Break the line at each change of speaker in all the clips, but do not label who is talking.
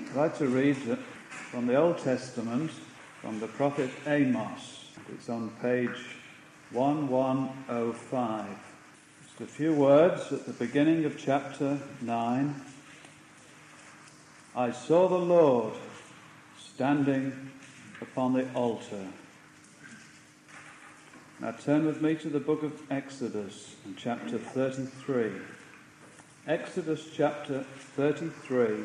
I'd like to read from the Old Testament, from the prophet Amos. It's on page 1105. Just a few words at the beginning of chapter 9. I saw the Lord standing upon the altar. Now turn with me to the book of Exodus, in chapter 33. Exodus chapter 33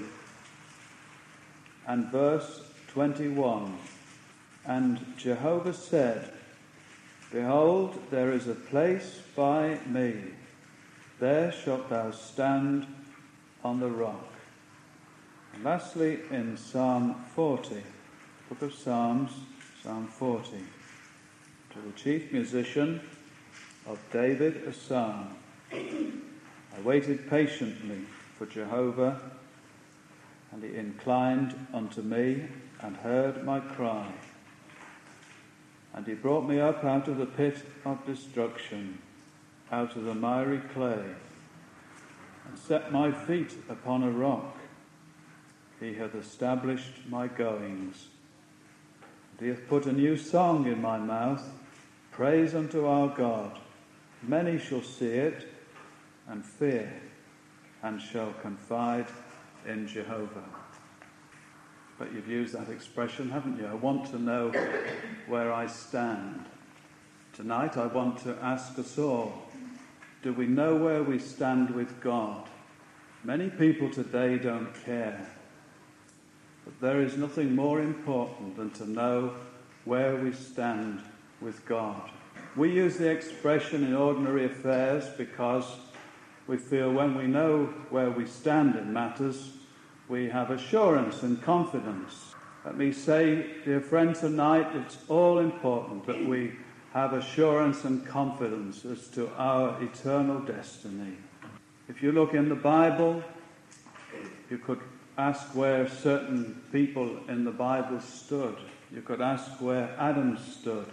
and verse 21. And Jehovah said, Behold, there is a place by me, there shalt thou stand on the rock. And lastly, in Psalm 40, book of Psalms, Psalm 40, to the chief musician of David, a psalm. I waited patiently for Jehovah, and he inclined unto me and heard my cry. And he brought me up out of the pit of destruction, out of the miry clay, and set my feet upon a rock. He hath established my goings. And he hath put a new song in my mouth, praise unto our God. Many shall see it, and fear, and shall confide in Jehovah. But you've used that expression, haven't you? I want to know where I stand. Tonight I want to ask us all, do we know where we stand with God? Many people today don't care. But there is nothing more important than to know where we stand with God. We use the expression in ordinary affairs because we feel when we know where we stand in matters, we have assurance and confidence. Let me say, dear friend, tonight it's all important that we have assurance and confidence as to our eternal destiny. If you look in the Bible, you could ask where certain people in the Bible stood. You could ask where Adam stood.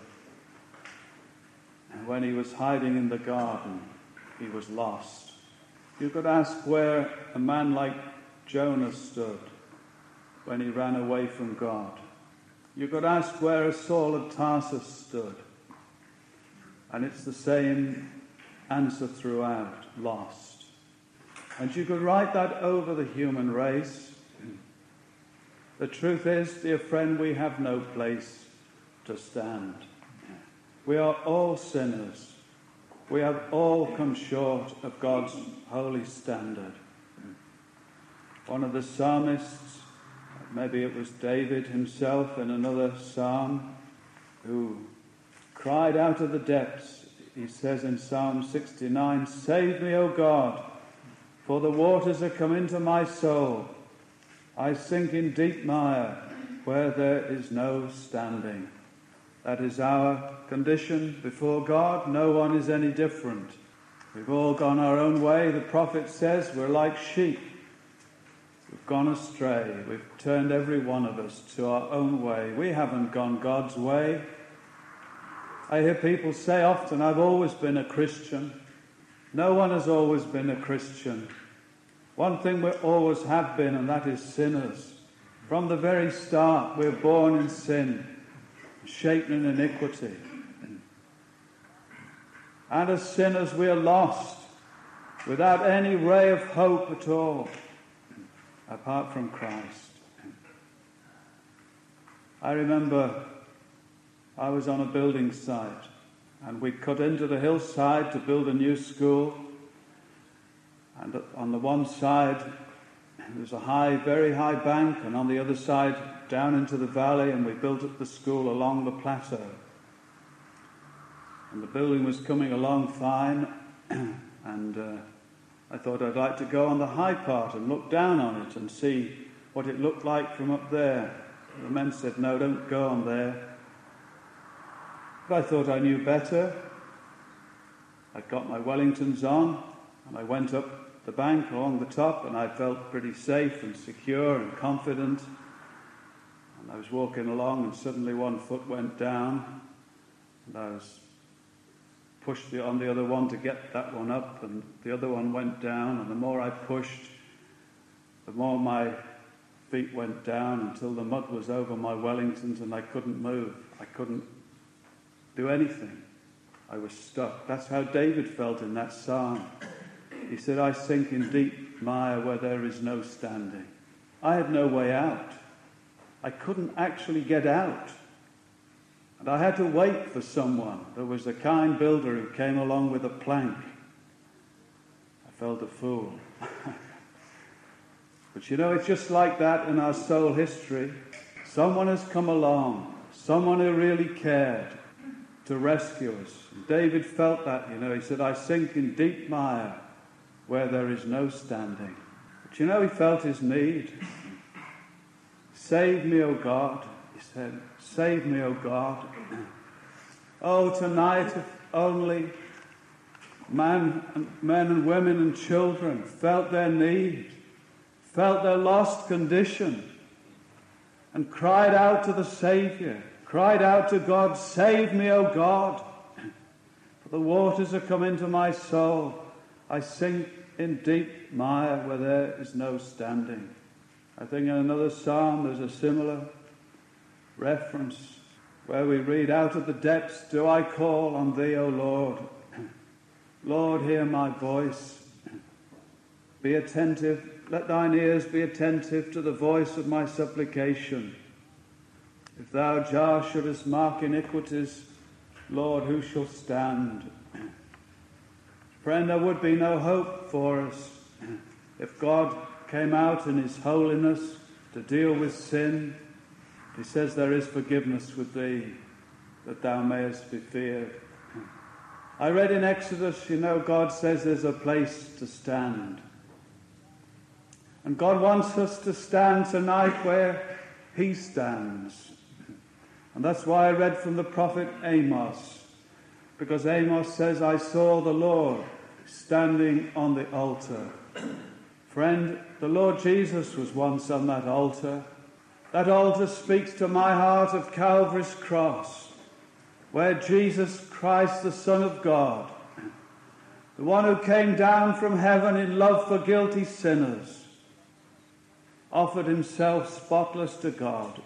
And when he was hiding in the garden, he was lost. You could ask where a man like Jonah stood when he ran away from God. You could ask where Saul of Tarsus stood. And it's the same answer throughout, lost. And you could write that over the human race. The truth is, dear friend, we have no place to stand. We are all sinners. We have all come short of God's holy standard. One of the psalmists, maybe it was David himself in another psalm, who cried out of the depths. He says in Psalm 69, Save me, O God, for the waters are come into my soul. I sink in deep mire where there is no standing. That is our condition before God. No one is any different. We've all gone our own way. The prophet says we're like sheep. We've gone astray. We've turned every one of us to our own way. We haven't gone God's way. I hear people say often, I've always been a Christian. No one has always been a Christian. One thing we always have been, and that is sinners. From the very start, we're born in sin, shaped in iniquity. And as sinners, we are lost, without any ray of hope at all, apart from Christ. I remember I was on a building site, and we cut into the hillside to build a new school. And on the one side, there was a high, very high bank, and on the other side, down into the valley, and we built up the school along the plateau. And the building was coming along fine, and I thought I'd like to go on the high part and look down on it and see what it looked like from up there. The men said, no, don't go on there. But I thought I knew better. I got my Wellingtons on, and I went up the bank along the top, and I felt pretty safe and secure and confident. And I was walking along, and suddenly one foot went down, and I was pushed on the other one to get that one up, and the other one went down, and the more I pushed, the more my feet went down until the mud was over my Wellingtons and I couldn't move. I couldn't do anything. I was stuck. That's how David felt in that psalm. He said, I sink in deep mire where there is no standing. I had no way out. I couldn't actually get out. And I had to wait for someone. There was a kind builder who came along with a plank. I felt a fool. But you know, it's just like that in our soul history. Someone has come along, someone who really cared to rescue us. And David felt that, you know. He said, I sink in deep mire where there is no standing. But you know, he felt his need. Save me, O God, he said. Save me, O God. Oh, tonight, if only men and women and children felt their need, felt their lost condition, and cried out to the Saviour, cried out to God, save me, O God, for the waters are come into my soul. I sink in deep mire where there is no standing. I think in another psalm there's a similar reference where we read, out of the depths do I call on thee, O Lord. Lord, hear my voice. Be attentive. Let thine ears be attentive to the voice of my supplication. If thou jar shouldest mark iniquities, Lord, who shall stand? Friend, there would be no hope for us if God came out in his holiness to deal with sin. He says there is forgiveness with thee, that thou mayest be feared. I read in Exodus, you know, God says there's a place to stand. And God wants us to stand tonight where he stands. And that's why I read from the prophet Amos. Because Amos says, I saw the Lord standing on the altar. Friend, the Lord Jesus was once on that altar. That altar speaks to my heart of Calvary's cross, where Jesus Christ, the Son of God, the one who came down from heaven in love for guilty sinners, offered himself spotless to God.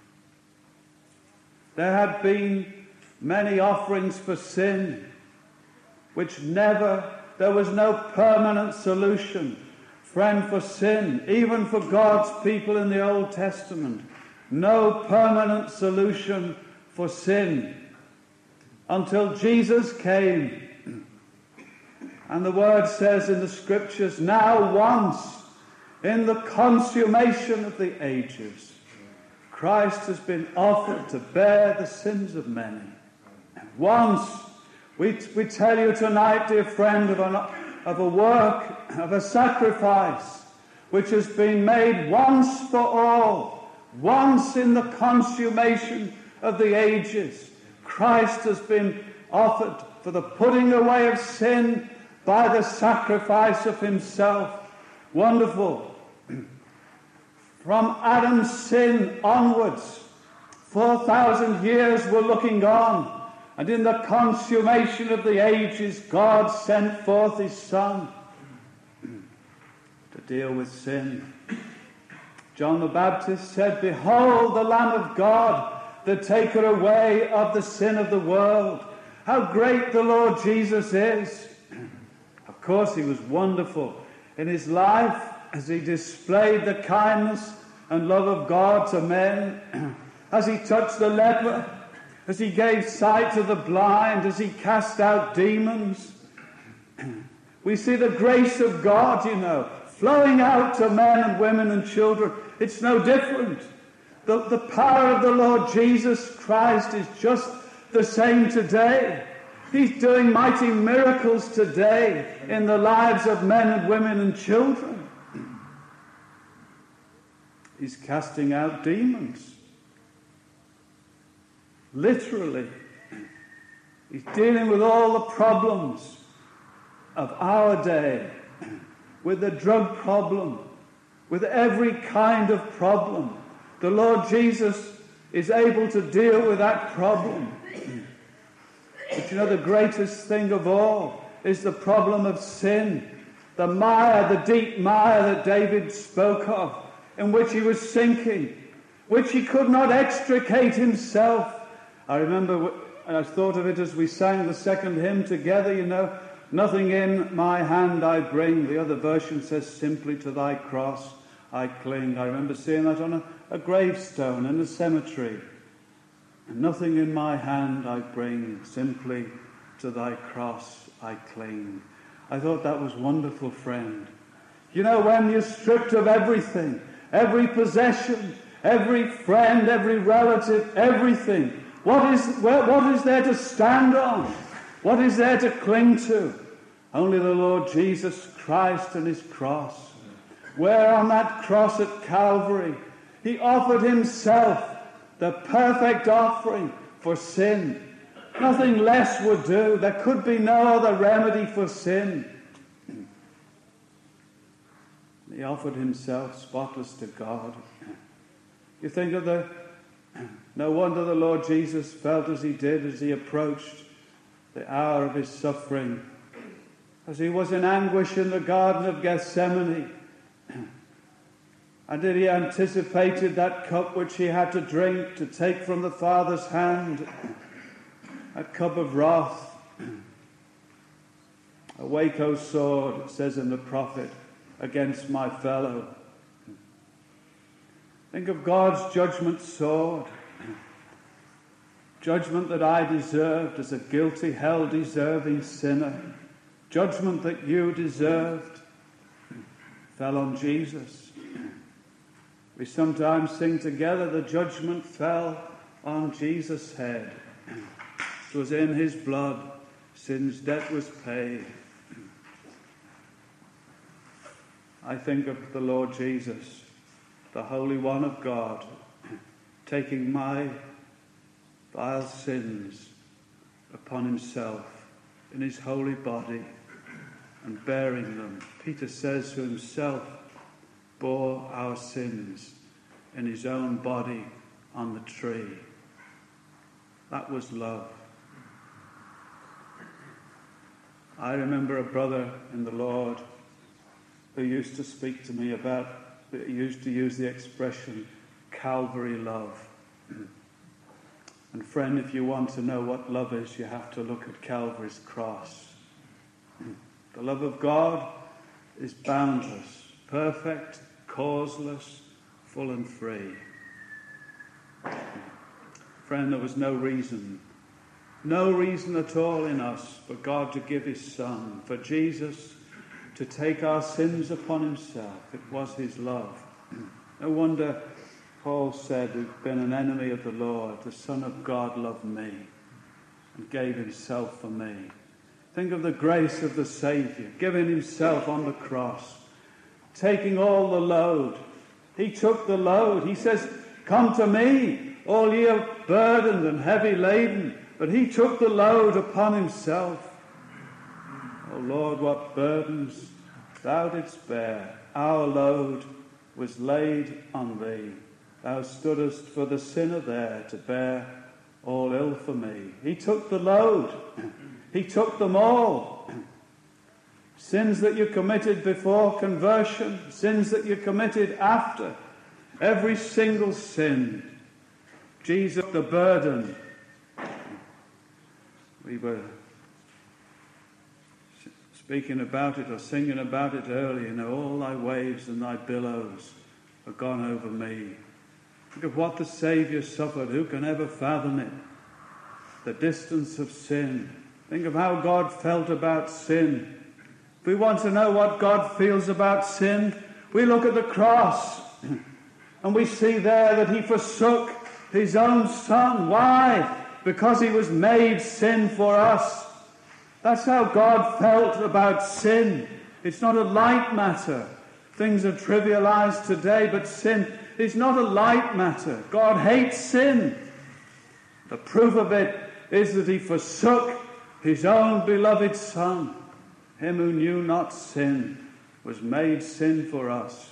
There had been many offerings for sin, which there was no permanent solution. Friend, for sin, even for God's people in the Old Testament, no permanent solution for sin until Jesus came. And the word says in the scriptures, now once, in the consummation of the ages, Christ has been offered to bear the sins of many. Once, we tell you tonight, dear friend, of a work, of a sacrifice, which has been made once for all, once in the consummation of the ages. Christ has been offered for the putting away of sin by the sacrifice of himself. Wonderful. From Adam's sin onwards, 4,000 years were looking on, and in the consummation of the ages, God sent forth his Son to deal with sin. John the Baptist said, behold the Lamb of God, the taker away of the sin of the world. How great the Lord Jesus is. Of course, he was wonderful in his life as he displayed the kindness and love of God to men, as he touched the leper, as he gave sight to the blind, as he cast out demons. We see the grace of God, you know, flowing out to men and women and children. It's no different. The power of the Lord Jesus Christ is just the same today. He's doing mighty miracles today in the lives of men and women and children. He's casting out demons. Literally. He's dealing with all the problems of our day, with the drug problem, with every kind of problem. The Lord Jesus is able to deal with that problem. But you know, the greatest thing of all is the problem of sin. The mire, the deep mire that David spoke of. in which he was sinking, which he could not extricate himself. I remember, and I thought of it as we sang the second hymn together, nothing in my hand I bring. The other version says, simply to thy cross I cling. I remember seeing that on a gravestone in the cemetery. Nothing in my hand I bring, simply to thy cross I cling. I thought that was wonderful, friend. When you're stripped of everything, every possession, every friend, every relative, everything, what is there to stand on? What is there to cling to? Only the Lord Jesus Christ and his cross. Where on that cross at Calvary, he offered himself, the perfect offering for sin. Nothing less would do. There could be no other remedy for sin. He offered himself spotless to God. You think of no wonder the Lord Jesus felt as he did as he approached the hour of his suffering, as he was in anguish in the Garden of Gethsemane. And he anticipated that cup which he had to drink, to take from the Father's hand, a cup of wrath. Awake, O sword, it says in the prophet, against my fellow. Think of God's judgment sword. Judgment that I deserved as a guilty, hell-deserving sinner. Judgment that you deserved fell on Jesus. We sometimes sing together, the judgment fell on Jesus' head. It was in his blood, sin's debt was paid. I think of the Lord Jesus, the Holy One of God, taking my vile sins upon himself in his holy body and bearing them. Peter says to himself, bore our sins in his own body on the tree. That was love. I remember a brother in the Lord who used to speak to me about, used to use the expression Calvary love. And friend, if you want to know what love is, you have to look at Calvary's cross. The love of God is boundless, perfect, causeless, full and free. Friend, there was no reason at all in us for God to give his Son, for Jesus to take our sins upon himself. It was his love. No wonder Paul said, who'd been an enemy of the Lord, the Son of God loved me and gave himself for me. Think of the grace of the Saviour, giving himself on the cross, taking all the load. He took the load. He says, come to me, all ye are burdened and heavy laden. But he took the load upon himself. Oh Lord, what burdens thou didst bear. Our load was laid on thee. Thou stoodest for the sinner there to bear all ill for me. He took the load. He took them all. Sins that you committed before conversion, sins that you committed after, every single sin. Jesus took the burden. We were speaking about it or singing about it earlier. All thy waves and thy billows are gone over me. Think of what the Saviour suffered. Who can ever fathom it? The distance of sin. Think of how God felt about sin. If we want to know what God feels about sin, we look at the cross and we see there that he forsook his own Son. Why? Because he was made sin for us. That's how God felt about sin. It's not a light matter. Things are trivialized today, but sin is not a light matter. God hates sin. The proof of it is that he forsook his own beloved Son. Him who knew not sin was made sin for us.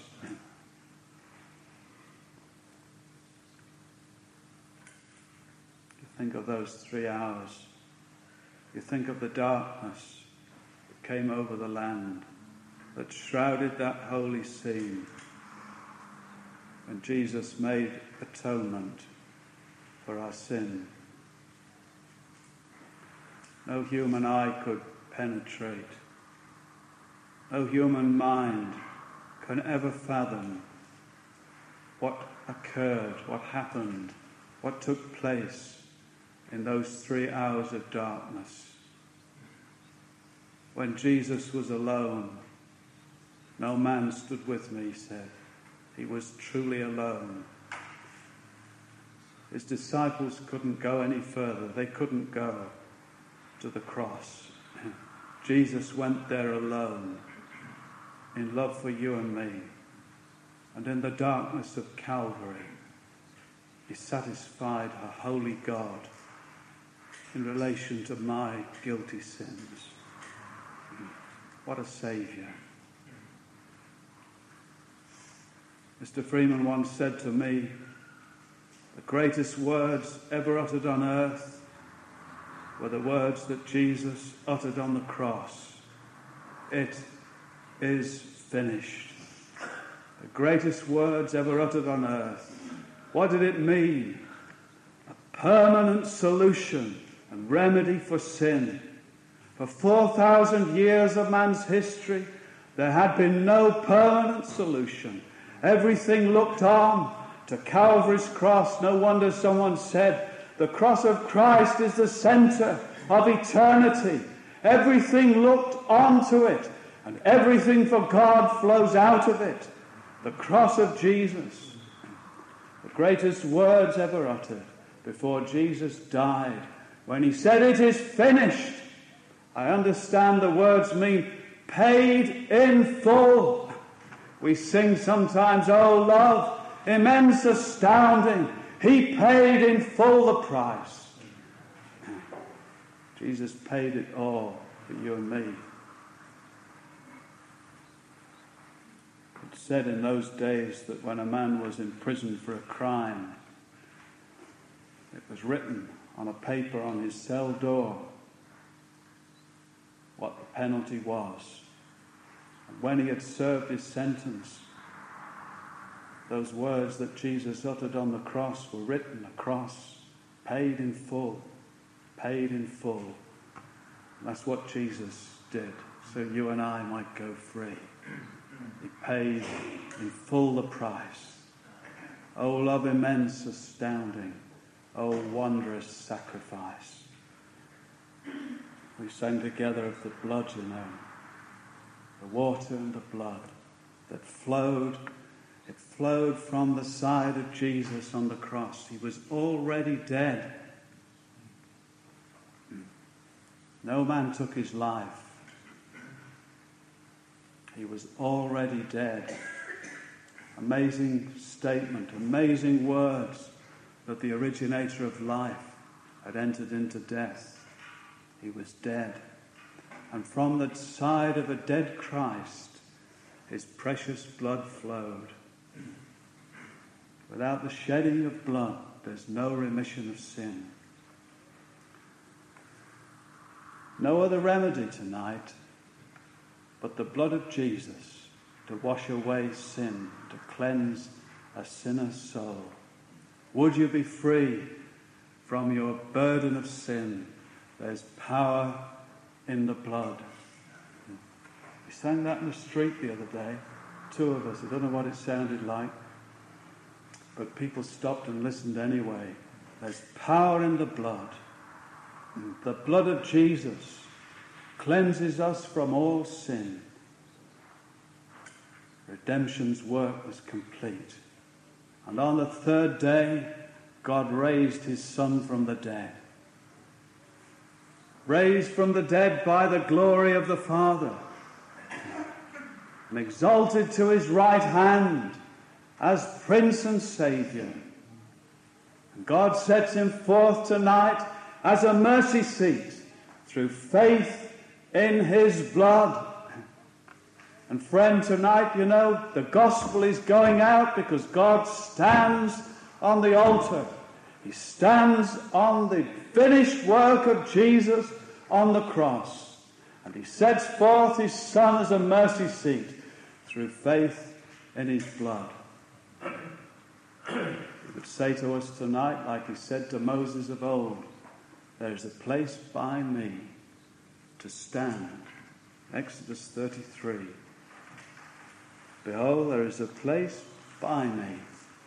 You think of those 3 hours. You think of the darkness that came over the land, that shrouded that holy scene. when Jesus made atonement for our sin. No human eye could penetrate. No human mind can ever fathom what occurred, what happened, what took place in those 3 hours of darkness. When Jesus was alone, no man stood with me, he said. He was truly alone. His disciples couldn't go any further. They couldn't go to the cross. Jesus went there alone, in love for you and me. And in the darkness of Calvary, he satisfied a holy God in relation to my guilty sins. What a Saviour. Mr. Freeman once said to me, the greatest words ever uttered on earth were the words that Jesus uttered on the cross. It is finished. The greatest words ever uttered on earth. What did it mean? A permanent solution and remedy for sin. For 4,000 years of man's history, there had been no permanent solution. Everything looked on to Calvary's cross. No wonder someone said, the cross of Christ is the centre of eternity. Everything looked onto it, and everything for God flows out of it. The cross of Jesus. The greatest words ever uttered before Jesus died. When he said, it is finished. I understand the words mean paid in full. We sing sometimes, oh love, immense, astounding. He paid in full the price. Jesus paid it all for you and me. It's said in those days that when a man was in prison for a crime, it was written on a paper on his cell door what the penalty was. And when he had served his sentence, those words that Jesus uttered on the cross were written across, paid in full, paid in full. And that's what Jesus did, so you and I might go free. He paid in full the price. Oh, love immense, astounding. Oh, wondrous sacrifice. We sang together of the blood, you know. The water and the blood that flowed. It flowed from the side of Jesus on the cross. He was already dead. No man took his life. He was already dead. Amazing statement, amazing words that the originator of life had entered into death. He was dead. And from the side of a dead Christ, his precious blood flowed. Without the shedding of blood, there's no remission of sin. No other remedy tonight but the blood of Jesus to wash away sin, to cleanse a sinner's soul. Would you be free from your burden of sin? There's power in the blood. We sang that in the street the other day, 2 of us. I don't know what it sounded like, but people stopped and listened anyway. There's power in the blood. The blood of Jesus cleanses us from all sin. Redemption's work was complete. And on the 3rd day, God raised his Son from the dead. Raised from the dead by the glory of the Father. And exalted to his right hand as Prince and Saviour. And God sets him forth tonight as a mercy seat through faith in his blood. And friend, tonight, you know, the gospel is going out because God stands on the altar. He stands on the finished work of Jesus on the cross. And he sets forth his Son as a mercy seat through faith in his blood. would say to us tonight, like he said to Moses of old, there is a place by me to stand. Exodus 33. Behold, there is a place by me.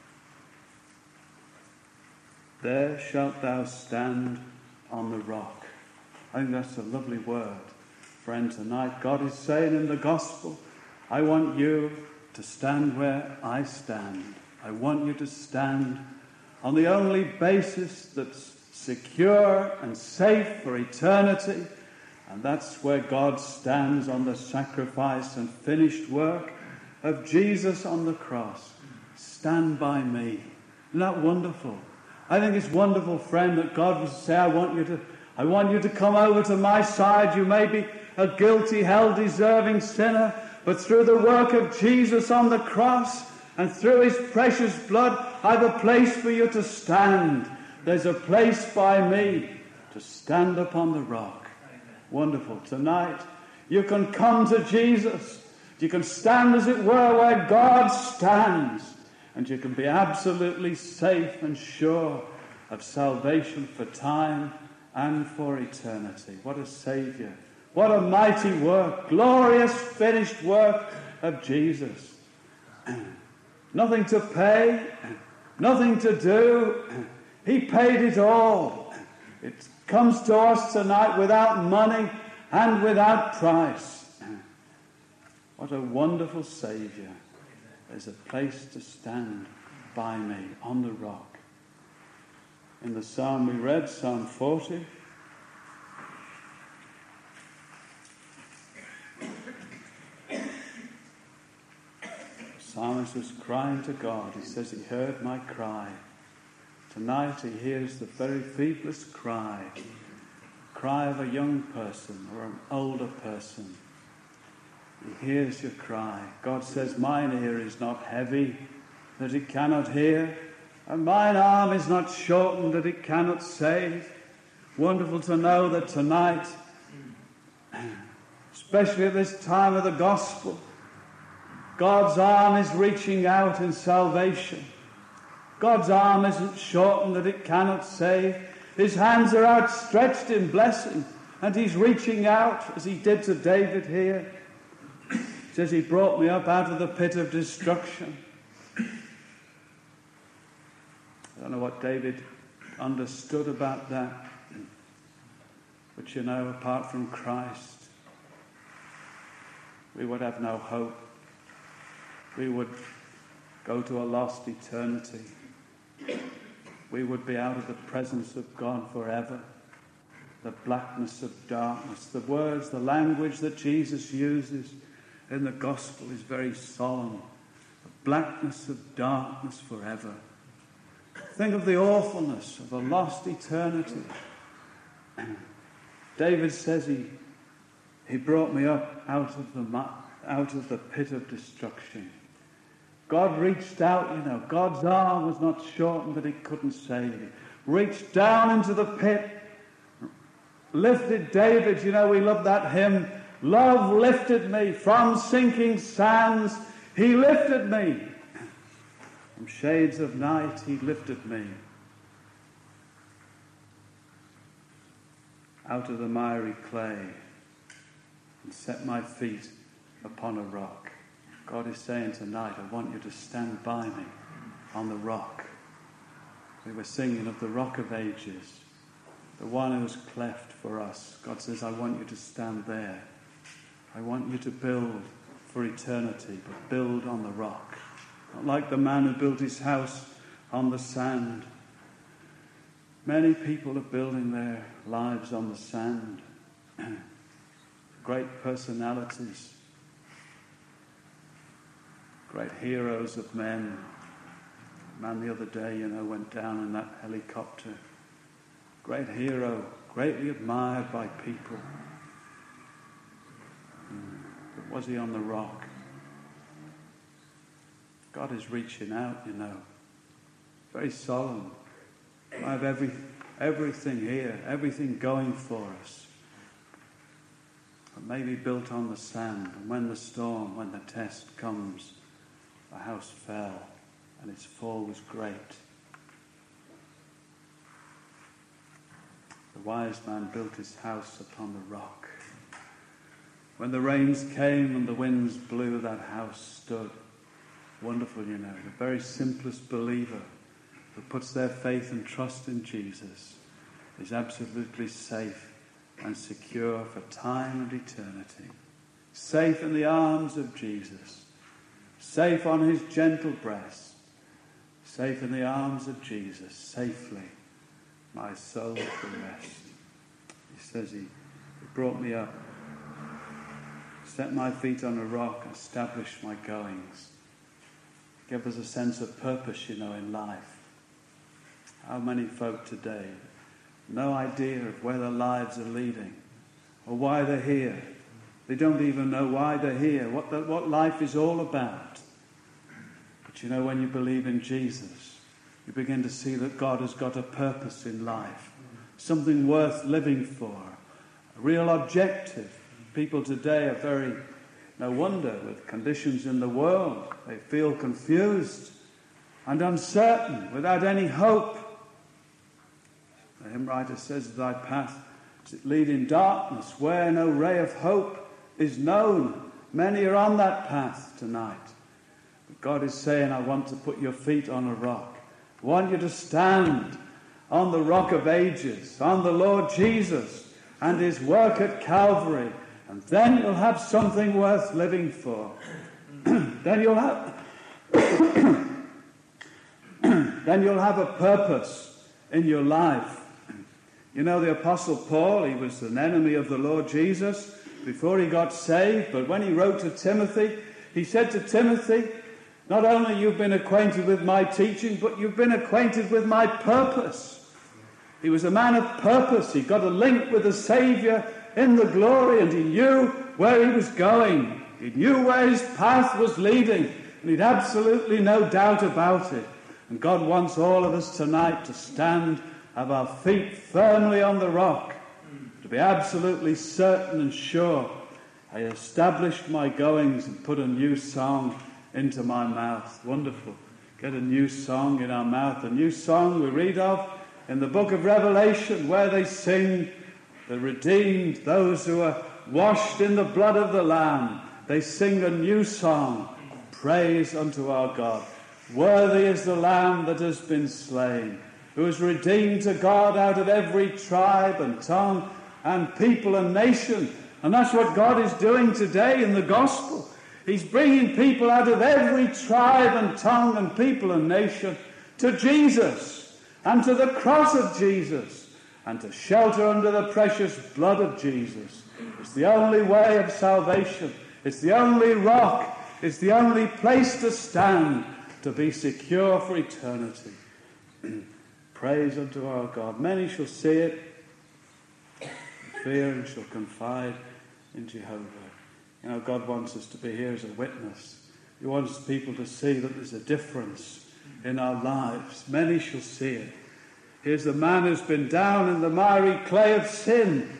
There shalt thou stand on the rock. I think that's a lovely word, friend, tonight. God is saying in the gospel, I want you to stand where I stand. I want you to stand on the only basis that's secure and safe for eternity, and that's where God stands, on the sacrifice and finished work of Jesus on the cross. Stand by me. Isn't that wonderful? I think it's wonderful, friend, that God would say, I want you to come over to my side. You may be a guilty, hell-deserving sinner, but through the work of Jesus on the cross and through his precious blood, I have a place for you to stand. There's a place by me to stand upon the rock. Wonderful. Tonight, you can come to Jesus. You can stand, as it were, where God stands. And you can be absolutely safe and sure of salvation for time and for eternity. What a Saviour. What a mighty work. Glorious finished work of Jesus. Nothing to pay. Nothing to do. He paid it all. It comes to us tonight without money and without price. What a wonderful Saviour. There's a place to stand by me on the rock. In the psalm we read, Psalm 40, the psalmist was crying to God. He says he heard my cry. Tonight he hears the very feeblest cry of a young person or an older person. He hears your cry. God says, mine ear is not heavy that it cannot hear, and mine arm is not shortened that it cannot save. Wonderful to know that tonight, especially at this time of the gospel, God's arm is reaching out in salvation. God's arm isn't shortened that it cannot save. His hands are outstretched in blessing, and he's reaching out, as he did to David here. He says, he brought me up out of the pit of destruction. I don't know what David understood about that. But you know, apart from Christ, we would have no hope. We would go to a lost eternity. We would be out of the presence of God forever. The blackness of darkness. The words, the language that Jesus uses in the gospel is very solemn. The blackness of darkness forever. Think of the awfulness of a lost eternity. David says he brought me up out of the pit of destruction. God reached out, you know. God's arm was not shortened that it couldn't save you. Reached down into the pit, lifted David. You know, we love that hymn. Love lifted me from sinking sands. He lifted me. From shades of night, he lifted me. Out of the miry clay and set my feet upon a rock. God is saying tonight, I want you to stand by me on the rock. We were singing of the rock of ages, the one who was cleft for us. God says, I want you to stand there. I want you to build for eternity, but build on the rock. Not like the man who built his house on the sand. Many people are building their lives on the sand. Great personalities. Great heroes of men. A man the other day, went down in that helicopter. Great hero, greatly admired by people. But was he on the rock? God is reaching out, Very solemn. I have everything here, everything going for us. But maybe built on the sand. And when the storm, when the test comes, the house fell, and its fall was great. The wise man built his house upon the rock. When the rains came and the winds blew, that house stood. Wonderful, you know. The very simplest believer who puts their faith and trust in Jesus is absolutely safe and secure for time and eternity. Safe in the arms of Jesus. Safe on his gentle breast. Safe in the arms of Jesus. Safely my soul to rest. He says he brought me up, set my feet on a rock, established my goings. Give us a sense of purpose, you know, in life. How many folk today, no idea of where their lives are leading or why they're here. They don't even know why they're here, what life is all about. But you know, when you believe in Jesus, you begin to see that God has got a purpose in life, something worth living for, a real objective. People today are very, no wonder, with conditions in the world, they feel confused and uncertain, without any hope. The hymn writer says, thy path does it lead in darkness, where no ray of hope is known. Many are on that path tonight. But God is saying, I want to put your feet on a rock. I want you to stand on the rock of ages, on the Lord Jesus and his work at Calvary. And then you'll have something worth living for. Then you'll have a purpose in your life. You know, the Apostle Paul, he was an enemy of the Lord Jesus before he got saved. But when he wrote to Timothy, he said to Timothy, not only you've been acquainted with my teaching, but you've been acquainted with my purpose. He was a man of purpose. He got a link with the Saviour in the glory, and he knew where he was going. He knew where his path was leading, and he'd absolutely no doubt about it. And God wants all of us tonight to stand, have our feet firmly on the rock, to be absolutely certain and sure. I established my goings and put a new song into my mouth. Wonderful. Get a new song in our mouth. A new song we read of in the book of Revelation, where they sing, the redeemed, those who are washed in the blood of the Lamb. They sing a new song. Praise unto our God. Worthy is the Lamb that has been slain, who has redeemed to God out of every tribe and tongue and people and nation. And that's what God is doing today in the gospel. He's bringing people out of every tribe and tongue and people and nation to Jesus and to the cross of Jesus and to shelter under the precious blood of Jesus. It's the only way of salvation. It's the only rock. It's the only place to stand, to be secure for eternity. Praise unto our God. Many shall see it, fear, and shall confide in Jehovah. You know, God wants us to be here as a witness. He wants people to see that there's a difference in our lives. Many shall see it. Here's the man who's been down in the miry clay of sin,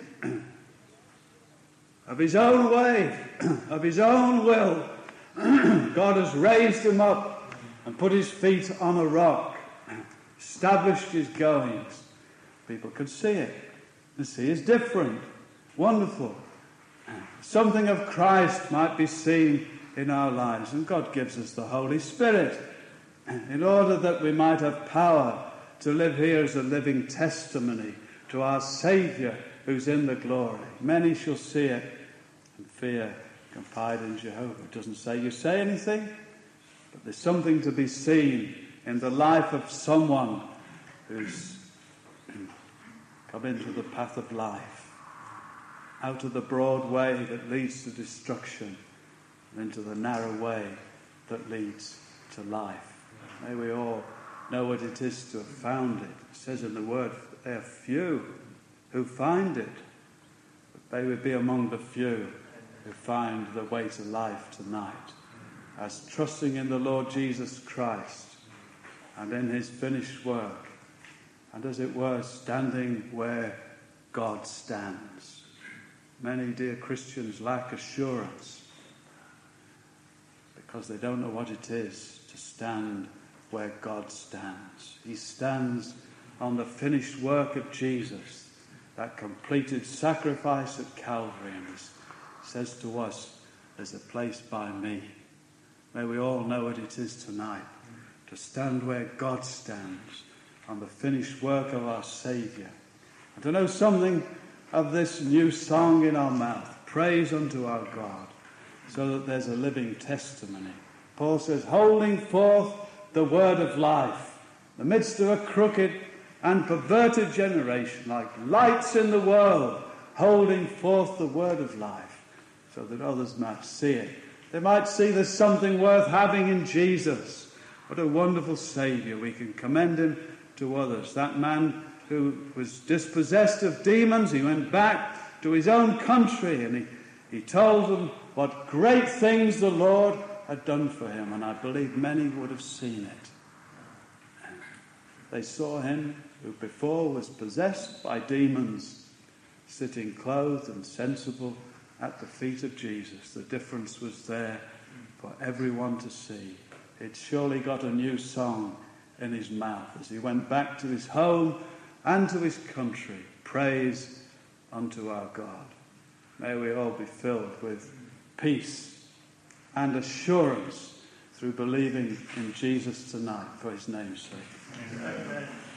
of his own way, of his own will. God has raised him up and put his feet on a rock, established his goings. People can see it. And see it's different. Wonderful. Something of Christ might be seen in our lives. And God gives us the Holy Spirit in order that we might have power to live here as a living testimony to our Saviour who's in the glory. Many shall see it and fear, confide in Jehovah. It doesn't say you say anything, but there's something to be seen in the life of someone who's come into the path of life, out of the broad way that leads to destruction and into the narrow way that leads to life. May we all know what it is to have found it. It says in the word, there are few who find it, but they would be among the few who find the way to life tonight, as trusting in the Lord Jesus Christ and in his finished work, and as it were, standing where God stands. Many dear Christians lack assurance because they don't know what it is to stand where God stands. He stands on the finished work of Jesus. that completed sacrifice at Calvary, and says to us, there's a place by me. May we all know what it is tonight, to stand where God stands on the finished work of our Saviour, and to know something of this new song in our mouth, praise unto our God, so that there's a living testimony. Paul says, holding forth the word of life, in the midst of a crooked and perverted generation, like lights in the world, holding forth the word of life, so that others might see it. They might see there's something worth having in Jesus. What a wonderful Saviour. We can commend him to others. That man who was dispossessed of demons, he went back to his own country and he told them what great things the Lord had done for him, and I believe many would have seen it. They saw him who before was possessed by demons, sitting clothed and sensible at the feet of Jesus. The difference was there for everyone to see. It surely got a new song in his mouth as he went back to his home and to his country. Praise unto our God. May we all be filled with peace and assurance through believing in Jesus tonight for his name's sake. Amen.